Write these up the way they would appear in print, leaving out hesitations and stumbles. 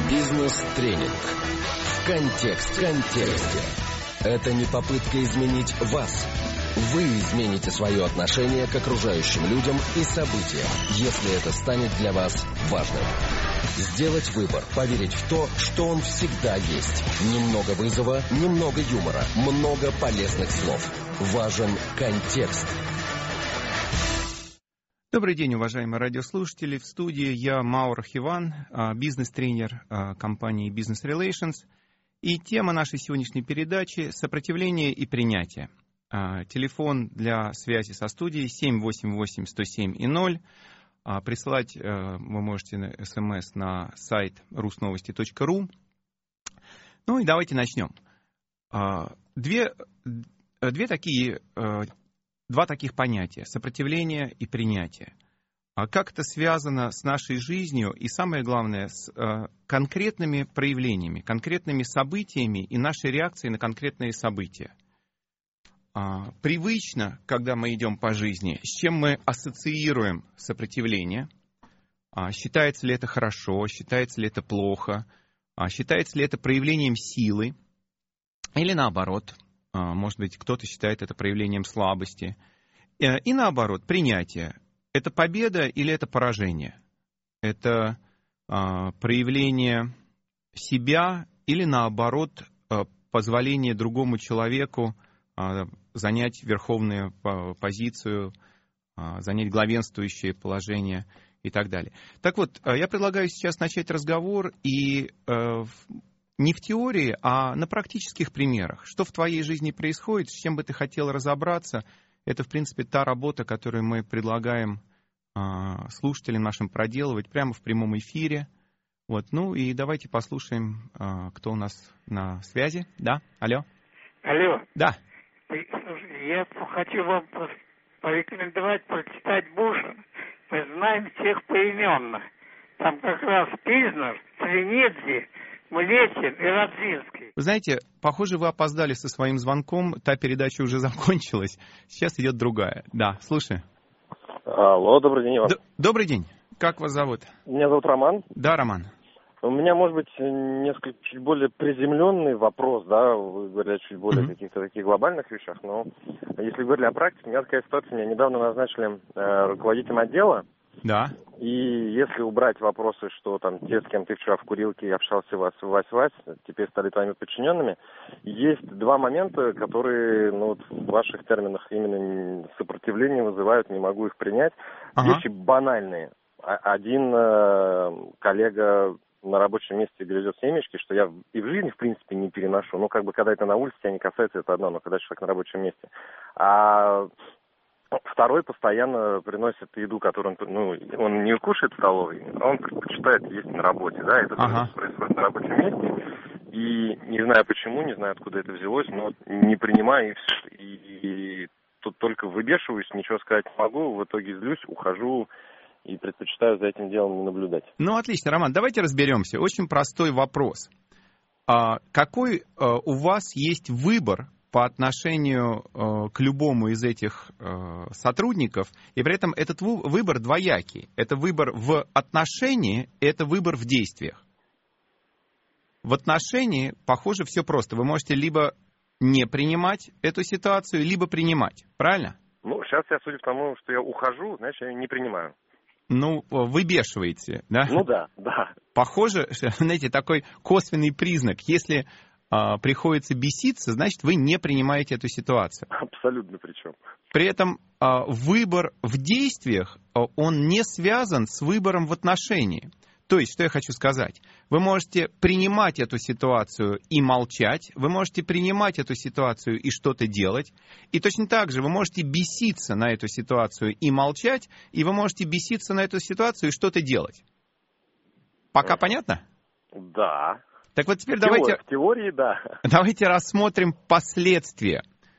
Бизнес-тренинг. В контексте. Это не попытка изменить вас. Вы измените свое отношение к окружающим людям и событиям, если это станет для вас важным. Сделать выбор, поверить в то, что он всегда есть. Немного вызова, немного юмора, много полезных слов. Важен контекст. Добрый день, уважаемые радиослушатели. В студии я, Маур Хиван, бизнес-тренер компании Business Relations. И тема нашей сегодняшней передачи – сопротивление и принятие. Телефон для связи со студией 788-107-0. Присылать вы можете смс на сайт rusnovosti.ru. Ну и давайте начнем. Два таких понятия – сопротивление и принятие. Как это связано с нашей жизнью и, самое главное, с конкретными проявлениями, конкретными событиями и нашей реакцией на конкретные события. Привычно, когда мы идем по жизни, с чем мы ассоциируем сопротивление? Считается ли это хорошо, считается ли это плохо, считается ли это проявлением силы или наоборот – может быть, кто-то считает это проявлением слабости. И наоборот, принятие. Это победа или это поражение? Это проявление себя или наоборот, позволение другому человеку занять верховную позицию, занять главенствующее положение и так далее. Так вот, я предлагаю сейчас начать разговор и не в теории, а на практических примерах. Что в твоей жизни происходит, с чем бы ты хотел разобраться, это, в принципе, та работа, которую мы предлагаем слушателям нашим проделывать прямо в прямом эфире. Вот, ну и давайте послушаем, кто у нас на связи. Да, алло. Алло. Да. Я хочу вам порекомендовать прочитать Буша. Мы знаем всех поименно. Там как раз Пильзнер, Свинидзе, Млечин и Радзинский. Вы знаете, похоже, вы опоздали со своим звонком. Та передача уже закончилась. Сейчас идет другая. Да, слушай. Алло, добрый день, Иван. Добрый день. Как вас зовут? Меня зовут Роман. Да, Роман. У меня, может быть, несколько чуть более приземленный вопрос, да, вы говорили чуть более каких-то таких глобальных вещах, но если говорили о практике, у меня такая ситуация, меня недавно назначили руководителем отдела. Да. И если убрать вопросы, что там те, с кем ты вчера в курилке общался, Вась, теперь стали твоими подчиненными, есть два момента, которые, ну, вот в ваших терминах именно сопротивление вызывают, не могу их принять. Вещи банальные. Один коллега на рабочем месте грызет семечки, что я и в жизни, в принципе, не переношу. Ну, как бы, когда это на улице, тебя не касается, это одно, но когда человек на рабочем месте. А второй постоянно приносит еду, которую он не кушает в столовой, а он предпочитает есть на работе, да, это происходит на рабочем месте, и не знаю почему, не знаю откуда это взялось, но не принимаю, и тут только выбешиваюсь, ничего сказать не могу, в итоге злюсь, ухожу и предпочитаю за этим делом не наблюдать. Ну, отлично, Роман, давайте разберемся. Очень простой вопрос. Какой у вас есть выбор по отношению к любому из этих сотрудников, и при этом этот выбор двоякий. Это выбор в отношении, это выбор в действиях. В отношении, похоже, все просто. Вы можете либо не принимать эту ситуацию, либо принимать. Правильно? Ну, сейчас я, судя по тому, что я ухожу, значит, я не принимаю. Ну, выбешиваете, да? Ну да. Похоже, знаете, такой косвенный признак. Если приходится беситься, значит, вы не принимаете эту ситуацию. Абсолютно причем. При этом выбор в действиях, он не связан с выбором в отношении. То есть, что я хочу сказать? Вы можете принимать эту ситуацию и молчать, вы можете принимать эту ситуацию и что-то делать, и точно так же вы можете беситься на эту ситуацию и молчать, и вы можете беситься на эту ситуацию и что-то делать. Пока понятно? Да. Так вот теперь давайте... В теории, да. Давайте рассмотрим последствия.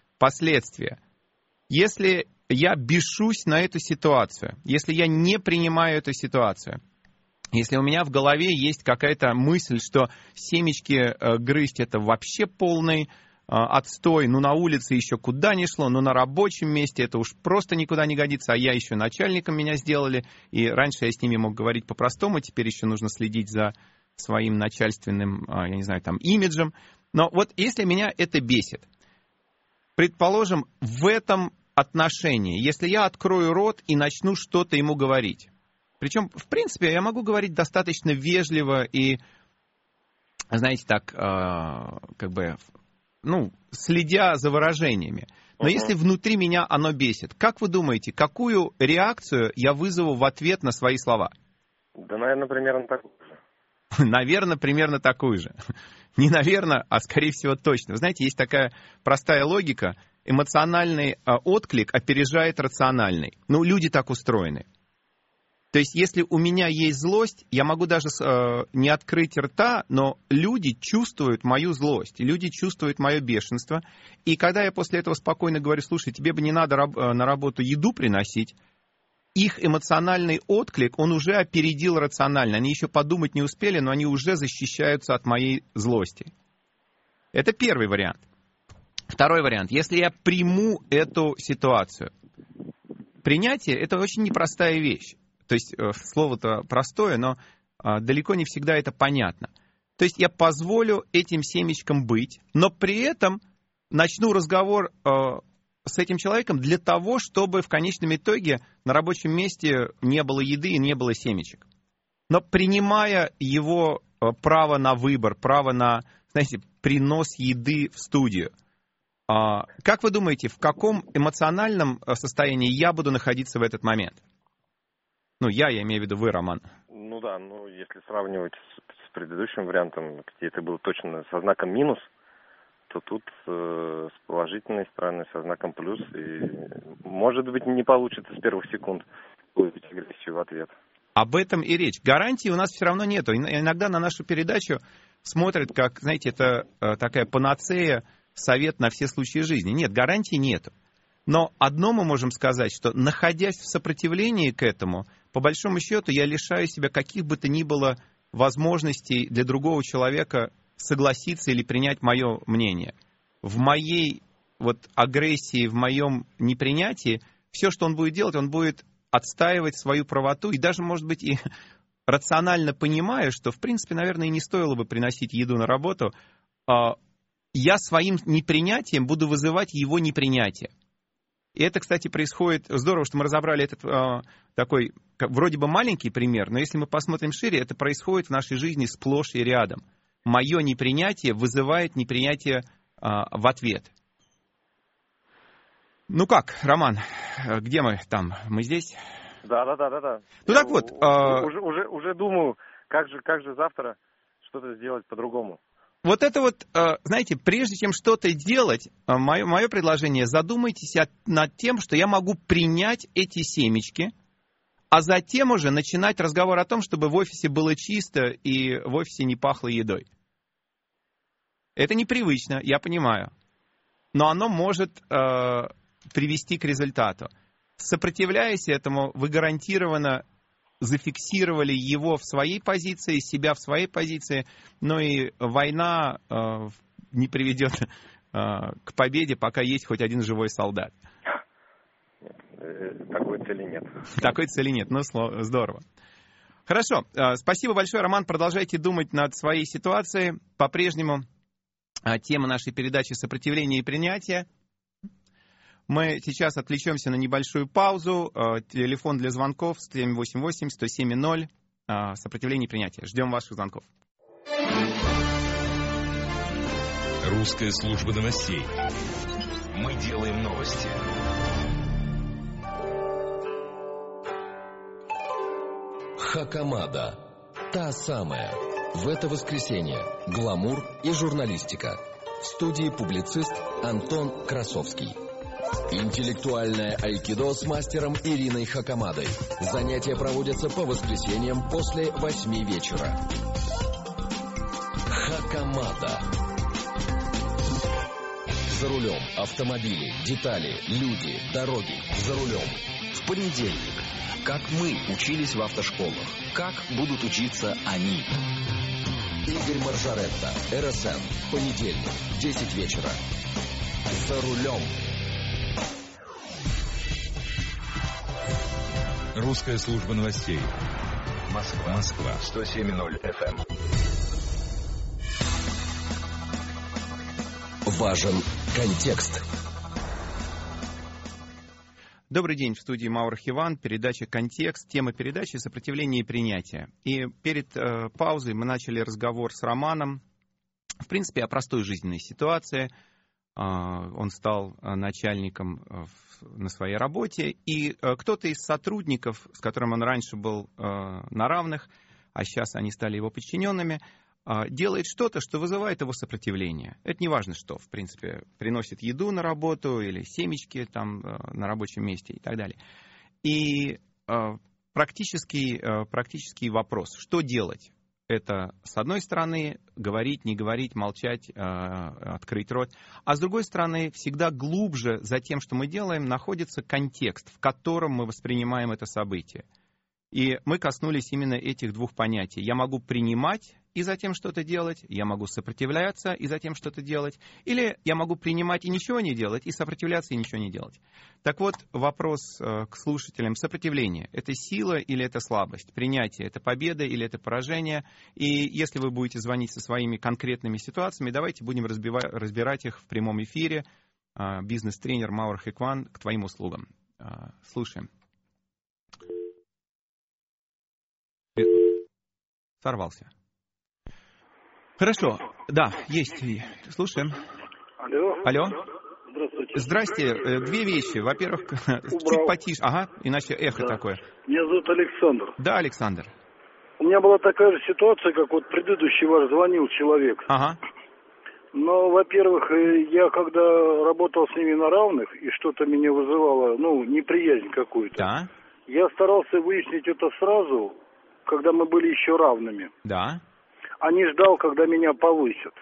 Если я бешусь на эту ситуацию, если я не принимаю эту ситуацию, если у меня в голове есть какая-то мысль, что семечки грызть это вообще полный отстой, ну на улице еще куда ни шло, но на рабочем месте это уж просто никуда не годится, а я еще начальником меня сделали, и раньше я с ними мог говорить по-простому, теперь еще нужно следить за своим начальственным, я не знаю, там, имиджем. Но вот если меня это бесит, предположим, в этом отношении, если я открою рот и начну что-то ему говорить, причем, в принципе, я могу говорить достаточно вежливо и, знаете, так, как бы, ну, следя за выражениями. Но если внутри меня оно бесит, как вы думаете, какую реакцию я вызову в ответ на свои слова? Да, наверное, примерно такую же. Наверное, примерно такую же. Не наверное, а скорее всего точно. Вы знаете, есть такая простая логика. Эмоциональный отклик опережает рациональный. Ну, люди так устроены. То есть, если у меня есть злость, я могу даже не открыть рта, но люди чувствуют мою злость, люди чувствуют мое бешенство. И когда я после этого спокойно говорю, слушай, тебе бы не надо на работу еду приносить, их эмоциональный отклик, он уже опередил рационально. Они еще подумать не успели, но они уже защищаются от моей злости. Это первый вариант. Второй вариант. Если я приму эту ситуацию. Принятие – это очень непростая вещь. То есть слово-то простое, но далеко не всегда это понятно. То есть я позволю этим семечкам быть, но при этом начну разговор с этим человеком для того, чтобы в конечном итоге на рабочем месте не было еды и не было семечек. Но принимая его право на выбор, право на, знаете, принос еды в студию, как вы думаете, в каком эмоциональном состоянии я буду находиться в этот момент? Ну, я имею в виду вы, Роман. Ну да, ну если сравнивать с предыдущим вариантом, где это было точно со знаком минус, то тут с положительной стороны, со знаком плюс. И, может быть, не получится с первых секунд выявить агрессию в ответ. Об этом и речь. Гарантии у нас все равно нету. Иногда на нашу передачу смотрят, как, знаете, это такая панацея, совет на все случаи жизни. Нет, гарантий нету. Но одно мы можем сказать, что, находясь в сопротивлении к этому, по большому счету я лишаю себя каких бы то ни было возможностей для другого человека согласиться или принять мое мнение. В моей вот агрессии, в моем непринятии, все, что он будет делать, он будет отстаивать свою правоту и даже, может быть, и рационально понимая, что, в принципе, наверное, и не стоило бы приносить еду на работу, я своим непринятием буду вызывать его непринятие. И это, кстати, происходит... Здорово, что мы разобрали этот такой, вроде бы маленький пример, но если мы посмотрим шире, это происходит в нашей жизни сплошь и рядом. Мое непринятие вызывает непринятие в ответ. Ну как, Роман, где мы там? Мы здесь? Да. Ну так вот... Уже думаю, как же завтра что-то сделать по-другому. Вот это вот, знаете, прежде чем что-то делать, мое предложение, задумайтесь над тем, что я могу принять эти семечки, а затем уже начинать разговор о том, чтобы в офисе было чисто и в офисе не пахло едой. Это непривычно, я понимаю, но оно может привести к результату. Сопротивляясь этому, вы гарантированно зафиксировали его в своей позиции, себя в своей позиции, но и война не приведет к победе, пока есть хоть один живой солдат. Нет, такой цели нет. Такой цели нет, ну здорово. Хорошо, спасибо большое, Роман, продолжайте думать над своей ситуацией. По-прежнему тема нашей передачи «Сопротивление и принятие». Мы сейчас отвлечемся на небольшую паузу. Телефон для звонков 788-107-0. Сопротивление и принятие. Ждем ваших звонков. Русская служба новостей. Мы делаем новости. Хакамада. Та самая. В это воскресенье. Гламур и журналистика. В студии публицист Антон Красовский. Интеллектуальное айкидо с мастером Ириной Хакамадой. Занятия проводятся по воскресеньям после 8 вечера. Хакамада. За рулем. Автомобили, детали, люди, дороги. За рулем. В понедельник. Как мы учились в автошколах. Как будут учиться они. Игорь Маржаретта. РСН. Понедельник. 10 вечера. За рулем. Русская служба новостей. Москва. 107.0 FM. важен контекст. Добрый день, в студии Маур Хиван, передача «Контекст». Тема передачи «Сопротивление и принятие». И перед паузой мы начали разговор с Романом, в принципе, о простой жизненной ситуации. Он стал начальником на своей работе, и кто-то из сотрудников, с которым он раньше был на равных, а сейчас они стали его подчиненными, делает что-то, что вызывает его сопротивление. Это не важно что, в принципе, приносит еду на работу или семечки там на рабочем месте и так далее. И практический вопрос, что делать? Это, с одной стороны, говорить, не говорить, молчать, открыть рот. А с другой стороны, всегда глубже за тем, что мы делаем, находится контекст, в котором мы воспринимаем это событие. И мы коснулись именно этих двух понятий. Я могу принимать и затем что-то делать, я могу сопротивляться и затем что-то делать, или я могу принимать и ничего не делать, и сопротивляться и ничего не делать. Так вот, вопрос к слушателям. Сопротивление – это сила или это слабость? Принятие – это победа или это поражение? И если вы будете звонить со своими конкретными ситуациями, давайте будем разбирать их в прямом эфире. Бизнес-тренер Маур Хиван к твоим услугам. Слушаем. Сорвался. Хорошо. Да, есть. Слушаем. Алло. Здравствуйте. Здрасте. Две вещи. Во-первых, чуть потише. Ага, иначе эхо такое. Меня зовут Александр. Да, Александр. У меня была такая же ситуация, как вот предыдущий ваш звонил человек. Ага. Но, во-первых, я когда работал с ними на равных, и что-то меня вызывало, неприязнь какую-то. Да. Я старался выяснить это сразу, когда мы были еще равными. Да. А не ждал, когда меня повысят.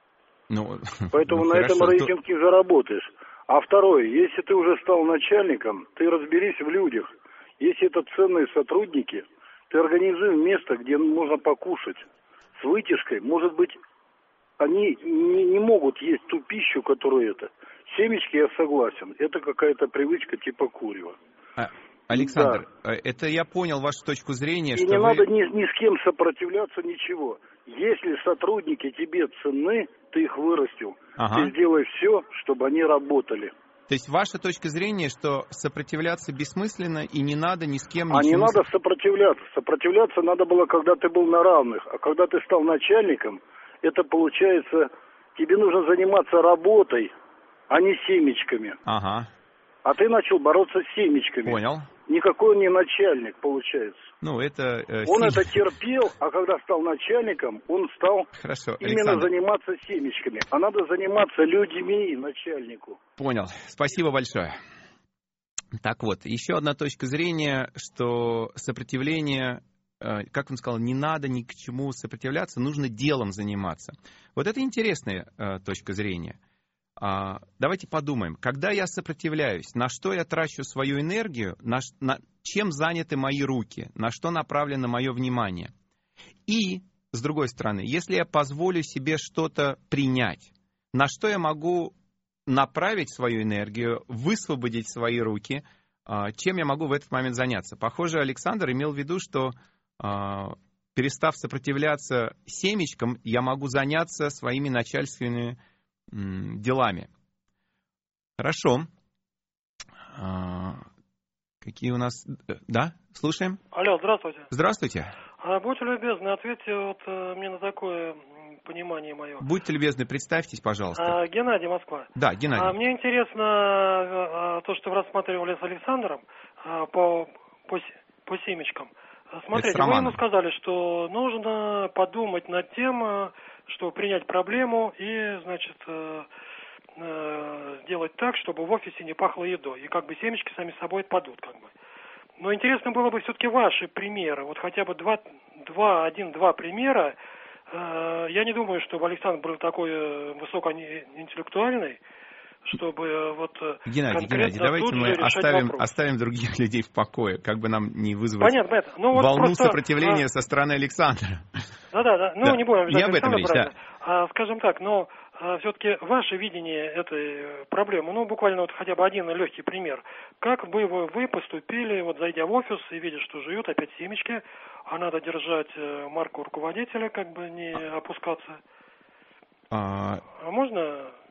Поэтому на хорошо, этом рейтинг не заработаешь. А второе, если ты уже стал начальником, ты разберись в людях. Если это ценные сотрудники, ты организуй место, где можно покушать. С вытяжкой, может быть, они не могут есть ту пищу, которую это. Семечки, я согласен, это какая-то привычка типа курева. Александр, да. Это я понял вашу точку зрения. И не надо ни с кем сопротивляться, ничего. Если сотрудники тебе ценны, ты их вырастил. Ты сделай все, чтобы они работали. То есть ваша точка зрения, что сопротивляться бессмысленно и не надо ни с кем ничего... А не надо сопротивляться. Сопротивляться надо было, когда ты был на равных. А когда ты стал начальником, это получается, тебе нужно заниматься работой, а не семечками. Ага. А ты начал бороться с семечками. Понял. Никакой он не начальник, получается. Он это терпел, а когда стал начальником, он стал именно заниматься семечками. А надо заниматься людьми, начальнику. Понял. Спасибо большое. Так вот, еще одна точка зрения, что сопротивление, как он сказал, не надо ни к чему сопротивляться, нужно делом заниматься. Вот это интересная точка зрения. Давайте подумаем, когда я сопротивляюсь, на что я трачу свою энергию, чем заняты мои руки, на что направлено мое внимание. И, с другой стороны, если я позволю себе что-то принять, на что я могу направить свою энергию, высвободить свои руки, чем я могу в этот момент заняться. Похоже, Александр имел в виду, что перестав сопротивляться семечкам, я могу заняться своими начальственными делами. Хорошо. Какие у нас... Да, слушаем. Алло, здравствуйте. Здравствуйте. Будьте любезны, ответьте мне на такое понимание мое. Будьте любезны, представьтесь, пожалуйста. Геннадий, Москва. Да, Геннадий. Мне интересно то, что вы рассматривали с Александром по семечкам. Смотрите, вы ему сказали, что нужно подумать над тем, что принять проблему и, сделать так, чтобы в офисе не пахло едой. И семечки сами собой отпадут, Но интересно было бы все-таки ваши примеры. Вот хотя бы два примера. Я не думаю, чтобы Александр был такой высокоинтеллектуальный, чтобы Геннадий, давайте мы оставим других людей в покое, как бы нам не вызвать волну сопротивления со стороны Александра. Да. Не будем не об этом речь, да. Скажем так, все-таки ваше видение этой проблемы, буквально хотя бы один легкий пример. Как бы вы поступили, зайдя в офис и видя, что жуют опять семечки, а надо держать марку руководителя, не опускаться? Можно...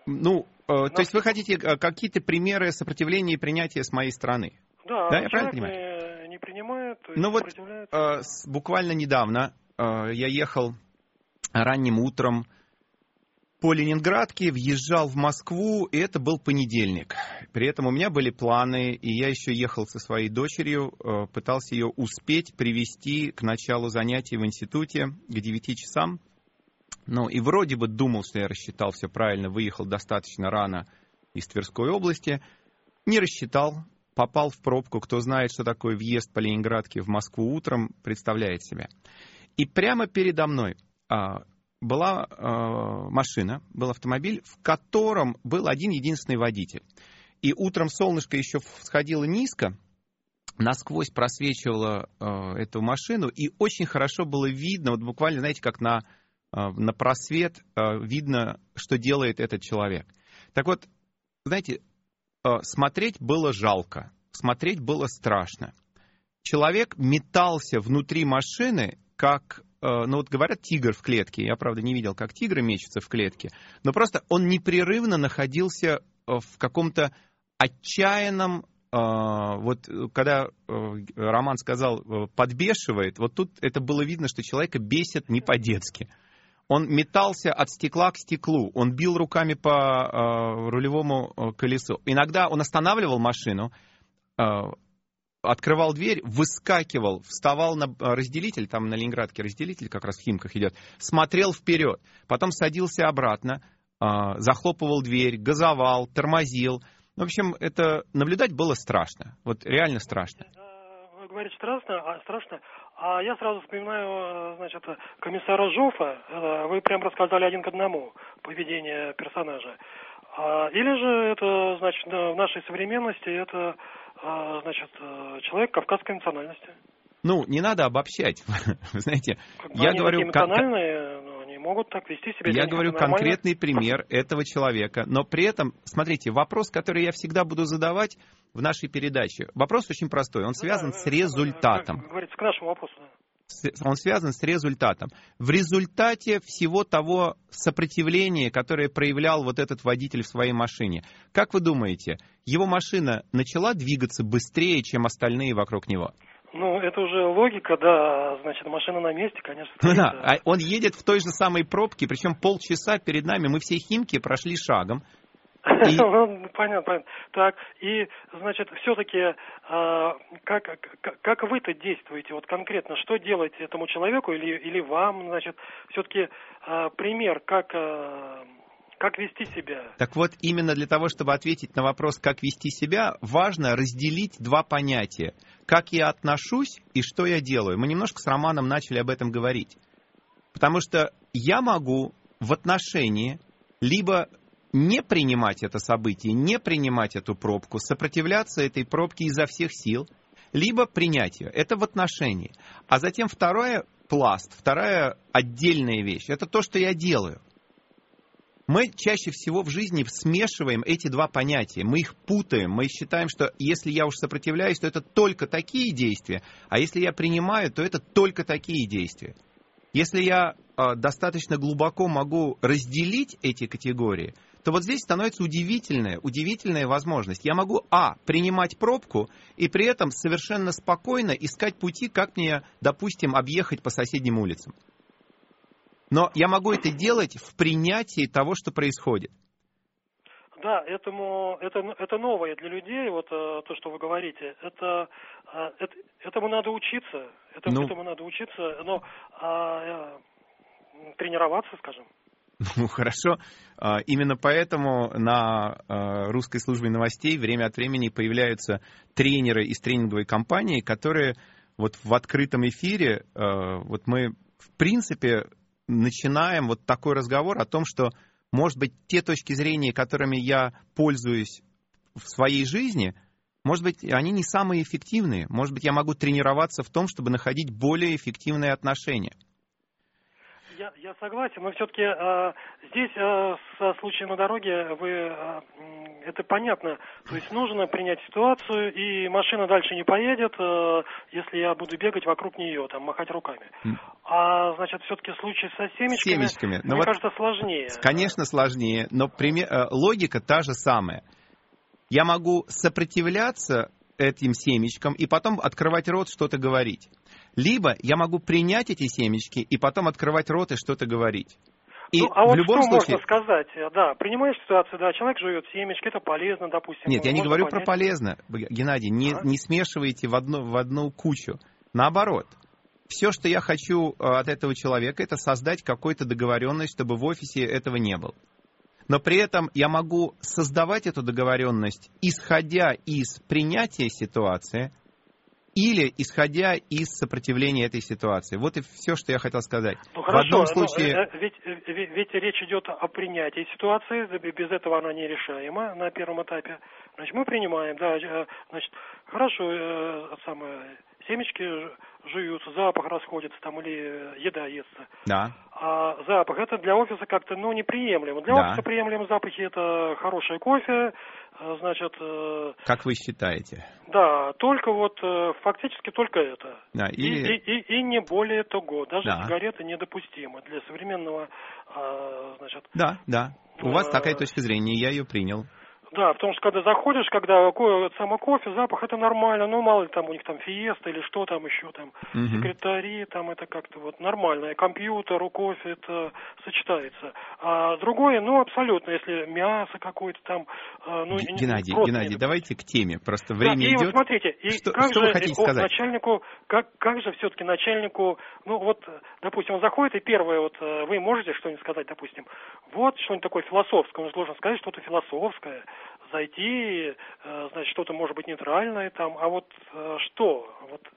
То есть вы хотите какие-то примеры сопротивления и принятия с моей стороны? Да, я правильно понимаю? Не принимает, то есть сопротивляется. Буквально недавно я ехал ранним утром по Ленинградке, въезжал в Москву, и это был понедельник. При этом у меня были планы, и я еще ехал со своей дочерью, пытался ее успеть привести к началу занятий в институте к 9 часам. И вроде бы думал, что я рассчитал все правильно, выехал достаточно рано из Тверской области. Не рассчитал, попал в пробку. Кто знает, что такое въезд по Ленинградке в Москву утром, представляет себе. И прямо передо мной была машина, был автомобиль, в котором был один единственный водитель. И утром солнышко еще всходило низко, насквозь просвечивало эту машину, и очень хорошо было видно, вот буквально, знаете, как на просвет видно, что делает этот человек. Так вот, знаете, смотреть было жалко, смотреть было страшно. Человек метался внутри машины, как, говорят, тигр в клетке. Я, правда, не видел, как тигры мечутся в клетке. Но просто он непрерывно находился в каком-то отчаянном, когда Роман сказал «подбешивает», вот тут это было видно, что человека бесит не по-детски. Он метался от стекла к стеклу, он бил руками по рулевому колесу. Иногда он останавливал машину, открывал дверь, выскакивал, вставал на разделитель, там на Ленинградке разделитель как раз в Химках идет, смотрел вперед, потом садился обратно, захлопывал дверь, газовал, тормозил. В общем, это наблюдать было страшно, вот реально страшно. Вы говорите страшно, а я сразу вспоминаю, комиссара Жофа. Вы прям рассказали один к одному поведение персонажа. Или же это, в нашей современности это, человек кавказской национальности? Не надо обобщать, вы знаете. Я говорю, эмоциональные, они могут так вести себя. Я говорю конкретный пример этого человека, но при этом, смотрите, вопрос, который я всегда буду задавать в нашей передаче, вопрос очень простой, он связан с результатом. Как говорится, к нашему вопросу. Он связан с результатом. В результате всего того сопротивления, которое проявлял вот этот водитель в своей машине, как вы думаете, его машина начала двигаться быстрее, чем остальные вокруг него? Это уже логика, да, машина на месте, конечно. Да, он едет в той же самой пробке, причем полчаса перед нами, мы все Химки прошли шагом. Понятно. Так, и, все-таки, как вы-то действуете, вот конкретно, что делаете этому человеку или вам, все-таки пример, как вести себя? Так вот, именно для того, чтобы ответить на вопрос, как вести себя, важно разделить два понятия. Как я отношусь и что я делаю. Мы немножко с Романом начали об этом говорить. Потому что я могу в отношении либо не принимать это событие, не принимать эту пробку, сопротивляться этой пробке изо всех сил, либо принять ее. Это в отношении. А затем вторая отдельная вещь, это то, что я делаю. Мы чаще всего в жизни смешиваем эти два понятия, мы их путаем, мы считаем, что если я уж сопротивляюсь, то это только такие действия, а если я принимаю, то это только такие действия. Если я достаточно глубоко могу разделить эти категории, то вот здесь становится удивительная возможность. Я могу, принимать пробку и при этом совершенно спокойно искать пути, как мне, допустим, объехать по соседним улицам. Но я могу это делать в принятии того, что происходит. Да, это новое для людей, вот то, что вы говорите. Этому надо учиться. Этому надо учиться, но тренироваться, скажем. Хорошо. Именно поэтому на русской службе новостей время от времени появляются тренеры из тренинговой компании, которые вот в открытом эфире, вот мы в принципе начинаем вот такой разговор о том, что, может быть, те точки зрения, которыми я пользуюсь в своей жизни, может быть, они не самые эффективные. Может быть, я могу тренироваться в том, чтобы находить более эффективные отношения. Я согласен, но все-таки здесь со случаем на дороге вы это понятно. То есть нужно принять ситуацию, и машина дальше не поедет, если я буду бегать вокруг нее, там, махать руками. А, значит, все-таки случай со семечками. Мне кажется, сложнее. Конечно, сложнее, но логика та же самая. Я могу сопротивляться этим семечкам и потом открывать рот, что-то говорить. Либо я могу принять эти семечки и потом открывать рот и что-то говорить. И а вот в любом что случае... можно сказать? Да, принимаешь ситуацию, да, человек жует семечки, это полезно, допустим. Нет, я не говорю про полезно, Геннадий, не смешивайте в одну кучу. Наоборот, все, что я хочу от этого человека, это создать какую-то договоренность, чтобы в офисе этого не было. Но при этом я могу создавать эту договоренность, исходя из принятия ситуации или исходя из сопротивления этой ситуации. Вот и все, что я хотел сказать. Ну, хорошо, в одном случае... ведь речь идет о принятии ситуации, без этого она нерешаема на первом этапе. Значит, мы принимаем, да, значит, хорошо, семечки жуются, запах расходится там или еда естся. Да. А запах, это для офиса как-то, неприемлемо. Для офиса приемлемо запахи, это хороший кофе, значит... Как вы считаете? Да, только фактически только это. Да, и не более того. Даже сигареты недопустимы для современного, значит... Да. У вас такая точка зрения, я ее принял. Да, потому что когда заходишь, когда кофе, запах, это нормально, мало ли там у них там фиеста или что там еще там, секретари, там это как-то нормально, и компьютер, кофе, это сочетается. А другое, абсолютно, если мясо какое-то там, Геннадий, давайте к теме, просто время идет. И вот смотрите, что вы хотите сказать? Начальнику, как же все-таки начальнику, допустим, он заходит, и первое, вы можете что-нибудь сказать, допустим, что-нибудь такое философское, он же должен сказать что-то философское, зайти, значит, что-то может быть нейтральное там, что?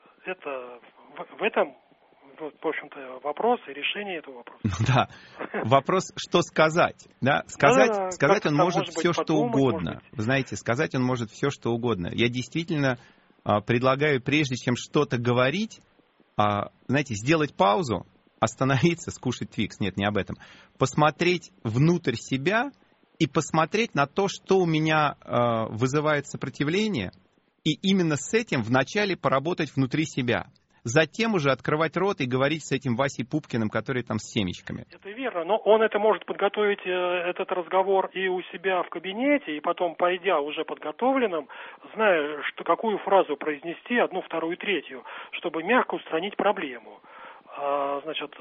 Это в этом, в общем-то, вопрос и решение этого вопроса. Да, вопрос, что сказать, да? Сказать он может все, что угодно. Вы знаете, сказать он может все, что угодно. Я действительно предлагаю, прежде чем что-то говорить, знаете, сделать паузу, остановиться, скушать твикс, нет, не об этом, посмотреть внутрь себя и посмотреть на то, что у меня вызывает сопротивление, и именно с этим вначале поработать внутри себя. Затем уже открывать рот и говорить с этим Васей Пупкиным, который там с семечками. Это верно, но он это может подготовить, этот разговор, и у себя в кабинете, и потом, пойдя уже подготовленным, зная, какую фразу произнести, одну, вторую, третью, чтобы мягко устранить проблему. Значит,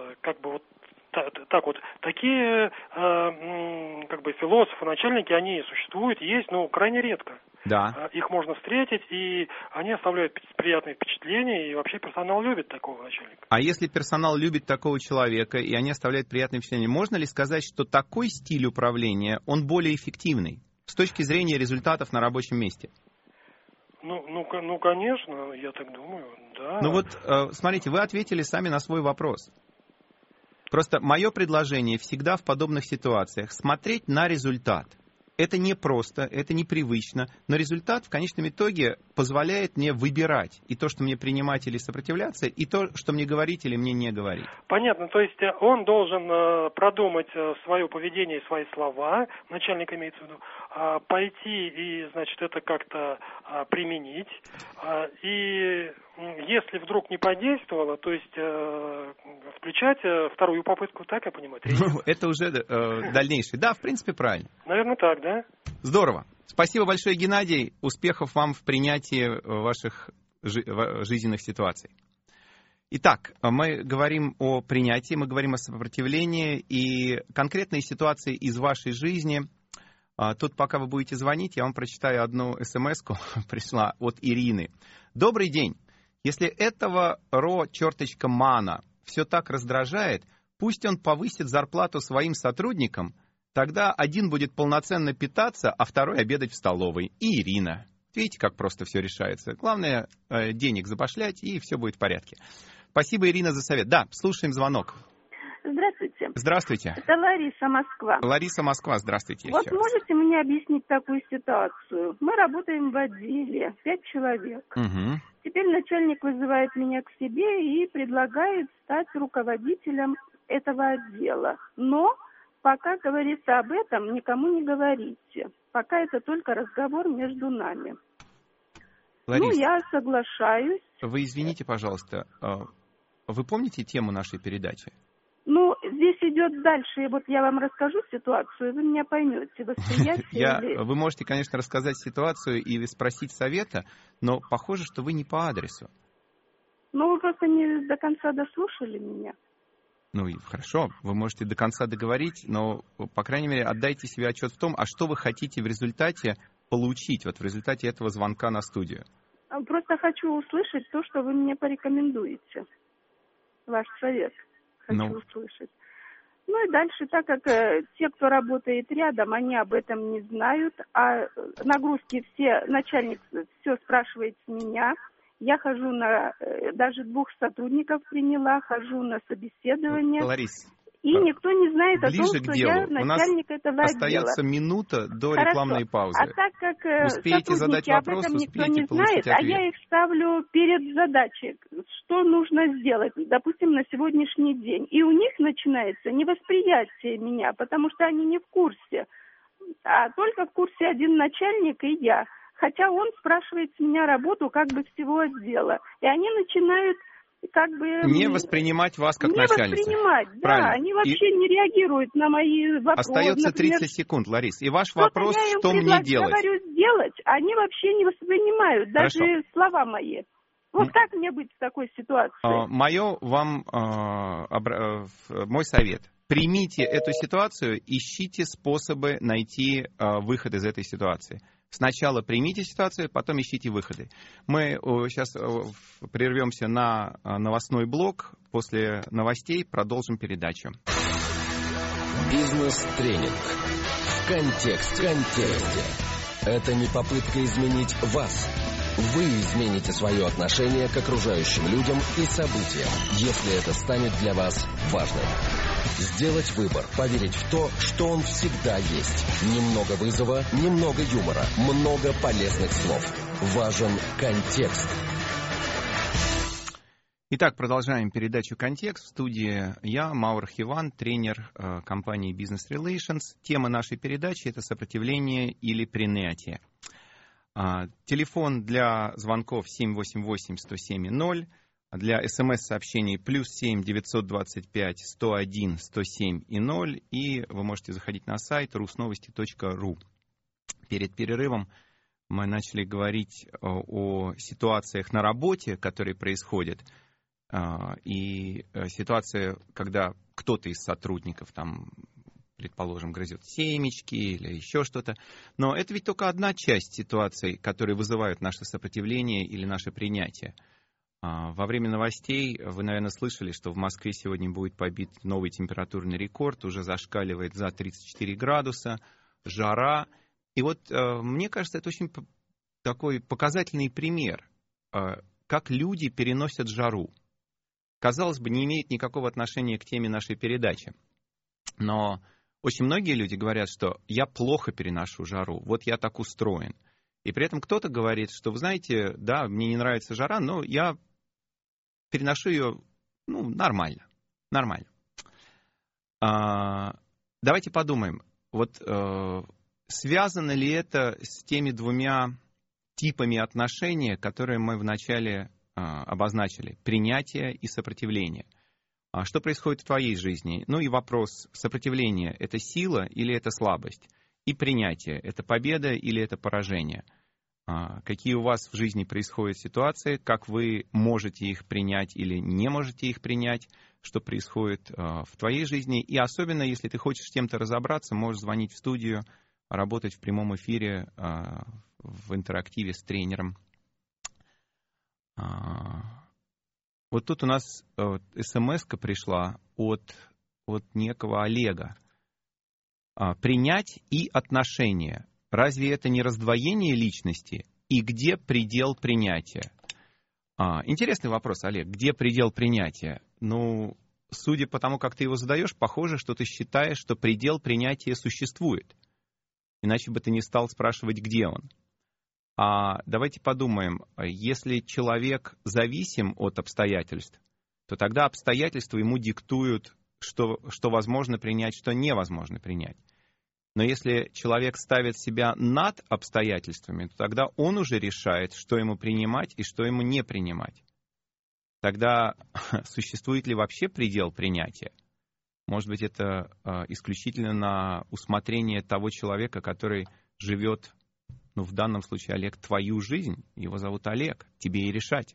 такие философы, начальники, они существуют, есть, но крайне редко. Да. Их можно встретить, и они оставляют приятные впечатления, и вообще персонал любит такого начальника. А если персонал любит такого человека, и они оставляют приятные впечатления, можно ли сказать, что такой стиль управления, он более эффективный с точки зрения результатов на рабочем месте? Конечно, я так думаю, да. Смотрите, вы ответили сами на свой вопрос. Просто мое предложение всегда в подобных ситуациях смотреть на результат. Это непросто, это непривычно, но результат в конечном итоге позволяет мне выбирать и то, что мне принимать или сопротивляться, и то, что мне говорить или мне не говорить. Понятно, то есть он должен продумать свое поведение и свои слова, начальник имеется в виду, пойти и, значит, это как-то применить, и если вдруг не подействовало, то есть включать вторую попытку, так я понимаю? Это уже дальнейшее. Да, в принципе, правильно. Наверное, так, да? Здорово. Спасибо большое, Геннадий. Успехов вам в принятии ваших жизненных ситуаций. Итак, мы говорим о принятии, мы говорим о сопротивлении и конкретные ситуации из вашей жизни. Тут, пока вы будете звонить, я вам прочитаю одну смс-ку, пришла от Ирины. Добрый день. Если этого ро-мана все так раздражает, пусть он повысит зарплату своим сотрудникам, тогда один будет полноценно питаться, а второй обедать в столовой. И Ирина. Видите, как просто все решается. Главное, денег забашлять, и все будет в порядке. Спасибо, Ирина, за совет. Да, слушаем звонок. Здравствуйте. Здравствуйте. Это Лариса, Москва. Лариса, Москва, здравствуйте. Вот можете мне объяснить такую ситуацию? Мы работаем в отделе, 5 человек. Угу. Теперь начальник вызывает меня к себе и предлагает стать руководителем этого отдела. Но пока говорится об этом, никому не говорите. Пока это только разговор между нами. Лариса, Я соглашаюсь. вы извините, пожалуйста, вы помните тему нашей передачи? Здесь идет дальше. И вот я вам расскажу ситуацию, вы меня поймете. Восприятие Вы можете, конечно, рассказать ситуацию или спросить совета, но похоже, что вы не по адресу. Вы просто не до конца дослушали меня. Хорошо, вы можете до конца договорить, но, по крайней мере, отдайте себе отчет в том, а что вы хотите в результате получить, в результате этого звонка на студию. Просто хочу услышать то, что вы мне порекомендуете. Ваш совет хочу услышать. И дальше, так как те, кто работает рядом, они об этом не знают, а нагрузки начальник все спрашивает с меня. Я хожу даже 2 сотрудников приняла, хожу на собеседование. Ларис, и никто не знает о том, что я начальник этого отдела. Остается минута до рекламной паузы. А так как успеете сотрудники об этом никто не знает, а я их ставлю перед задачей, что нужно сделать, допустим, на сегодняшний день. И у них начинается невосприятие меня, потому что они не в курсе. А только в курсе один начальник и я. Хотя он спрашивает с меня работу всего отдела. И они начинают не воспринимать вас как начальницу. Не воспринимать, да. Правильно. Они вообще не реагируют на мои вопросы. Остается 30 секунд, Ларис. И ваш вопрос, что мне делать? Я говорю сделать, они вообще не воспринимают, даже слова мои. Как мне быть в такой ситуации? Мой совет. Примите эту ситуацию, ищите способы найти выход из этой ситуации. Сначала примите ситуацию, потом ищите выходы. Мы сейчас прервемся на новостной блок. После новостей продолжим передачу. Бизнес-тренинг. В контексте. Это не попытка изменить вас. Вы измените свое отношение к окружающим людям и событиям, если это станет для вас важным. Сделать выбор, поверить в то, что он всегда есть. Немного вызова, немного юмора, много полезных слов. Важен контекст. Итак, продолжаем передачу «Контекст». В студии я, Маур Хиван, тренер компании Business Relations. Тема нашей передачи – это сопротивление или принятие. Телефон для звонков 788-107-0. Для СМС-сообщений +7 925 101 107 и 0. И вы можете заходить на сайт rusnovosti.ru. Перед перерывом мы начали говорить о ситуациях на работе, которые происходят. И ситуация, когда кто-то из сотрудников, предположим, грызет семечки или еще что-то. Но это ведь только одна часть ситуаций, которые вызывают наше сопротивление или наше принятие. Во время новостей вы, наверное, слышали, что в Москве сегодня будет побит новый температурный рекорд, уже зашкаливает за 34 градуса, жара. И мне кажется, это очень такой показательный пример, как люди переносят жару. Казалось бы, не имеет никакого отношения к теме нашей передачи. Но очень многие люди говорят, что я плохо переношу жару, я так устроен. И при этом кто-то говорит, что, вы знаете, да, мне не нравится жара, но я переношу ее, нормально. Давайте подумаем, связано ли это с теми 2 типами отношения, которые мы вначале обозначили: принятие и сопротивление. Что происходит в твоей жизни? И вопрос: сопротивление – это сила или это слабость? И принятие – это победа или это поражение? Какие у вас в жизни происходят ситуации, как вы можете их принять или не можете их принять, что происходит в твоей жизни. И особенно, если ты хочешь с кем-то разобраться, можешь звонить в студию, работать в прямом эфире, в интерактиве с тренером. Тут у нас смс-ка пришла от некого Олега. Принять и отношения. Разве это не раздвоение личности? И где предел принятия? Интересный вопрос, Олег. Где предел принятия? Судя по тому, как ты его задаешь, похоже, что ты считаешь, что предел принятия существует. Иначе бы ты не стал спрашивать, где он. Давайте подумаем, если человек зависим от обстоятельств, то тогда обстоятельства ему диктуют что возможно принять, что невозможно принять. Но если человек ставит себя над обстоятельствами, то тогда он уже решает, что ему принимать и что ему не принимать. Тогда существует ли вообще предел принятия? Может быть, это исключительно на усмотрение того человека, который живет, ну, в данном случае, Олег, твою жизнь. Его зовут Олег. Тебе и решать.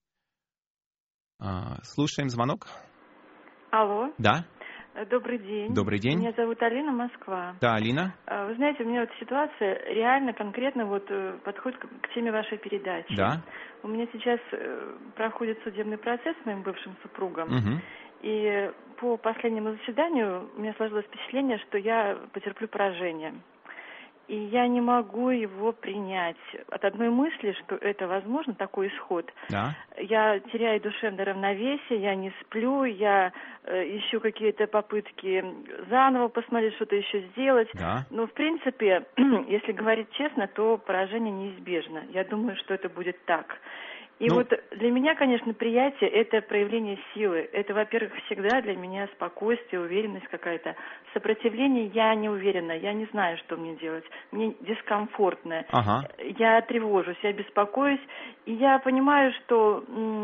Слушаем звонок. Алло. Да. Добрый день. Добрый день. Меня зовут Алина, Москва. Да, Алина. Вы знаете, у меня вот ситуация реально конкретно вот подходит к теме вашей передачи. Да. У меня сейчас проходит судебный процесс с моим бывшим супругом. Угу. И по последнему заседанию у меня сложилось впечатление, что я потерплю поражение. И я не могу его принять. От одной мысли, что это возможно, такой исход, да. Я теряю душевное равновесие, я не сплю, я ищу какие-то попытки заново посмотреть, что-то еще сделать. Да. Но, в принципе, если говорить честно, то поражение неизбежно. Я думаю, что это будет так. И вот для меня, конечно, приятие – это проявление силы. Это, во-первых, всегда для меня спокойствие, уверенность какая-то. Сопротивление я не уверена, я не знаю, что мне делать. Мне дискомфортно. Ага. Я тревожусь, я беспокоюсь. И я понимаю, что,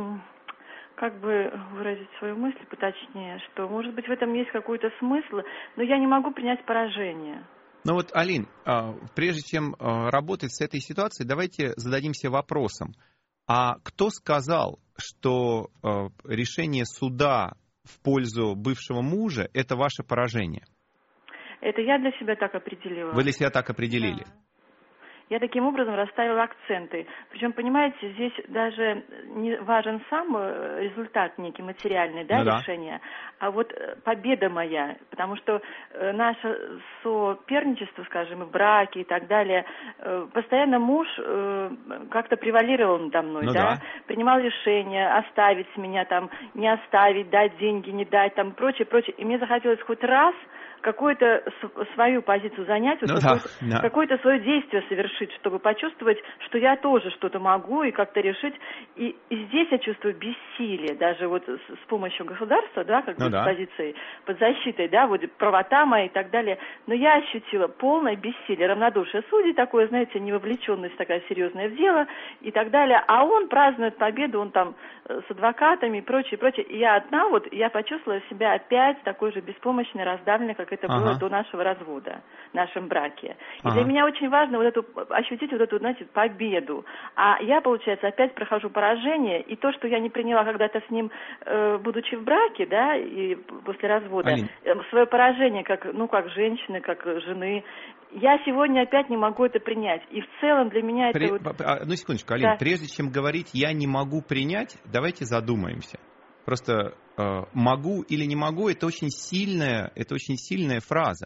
как бы выразить свою мысль поточнее, что, может быть, в этом есть какой-то смысл, но я не могу принять поражение. Ну вот, Алин, прежде чем работать с этой ситуацией, давайте зададимся вопросом. А кто сказал, что решение суда в пользу бывшего мужа – это ваше поражение? Это я для себя так определила. Вы для себя так определили? Да. Я таким образом расставила акценты. Причем, понимаете, здесь даже не важен сам результат некий материальный, да, решения, а вот победа моя. Потому что наше соперничество, скажем, в браке и так далее, постоянно муж как-то превалировал надо мной, принимал решения оставить меня, там, не оставить, дать деньги, не дать, там, прочее. И мне захотелось хоть раз какую-то свою позицию занять, какое-то свое действие совершить, чтобы почувствовать, что я тоже что-то могу и как-то решить. И здесь я чувствую бессилие, даже вот с помощью государства, да, как бы с позицией, под защитой, да, вот правота моя и так далее. Но я ощутила полное бессилие, равнодушие судей, такое, знаете, невовлеченность такая серьезная в дело и так далее. А он празднует победу, он там с адвокатами и прочее. И я одна, я почувствовала себя опять такой же беспомощной, раздавленной, как это было до нашего развода, в нашем браке. И для меня очень важно ощутить вот эту, знаете, победу. А я, получается, опять прохожу поражение, и то, что я не приняла когда-то с ним, будучи в браке, да, и после развода, свое поражение, как женщины, как жены, я сегодня опять не могу это принять. И в целом для меня это... Одну секундочку, Алина, прежде чем говорить «я не могу принять», давайте задумаемся. Просто «могу» или «не могу» — это очень сильная фраза.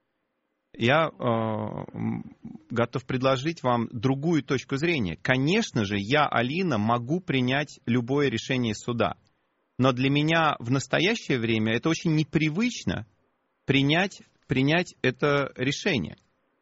Я готов предложить вам другую точку зрения. Конечно же, я, Алина, могу принять любое решение суда. Но для меня в настоящее время это очень непривычно принять это решение.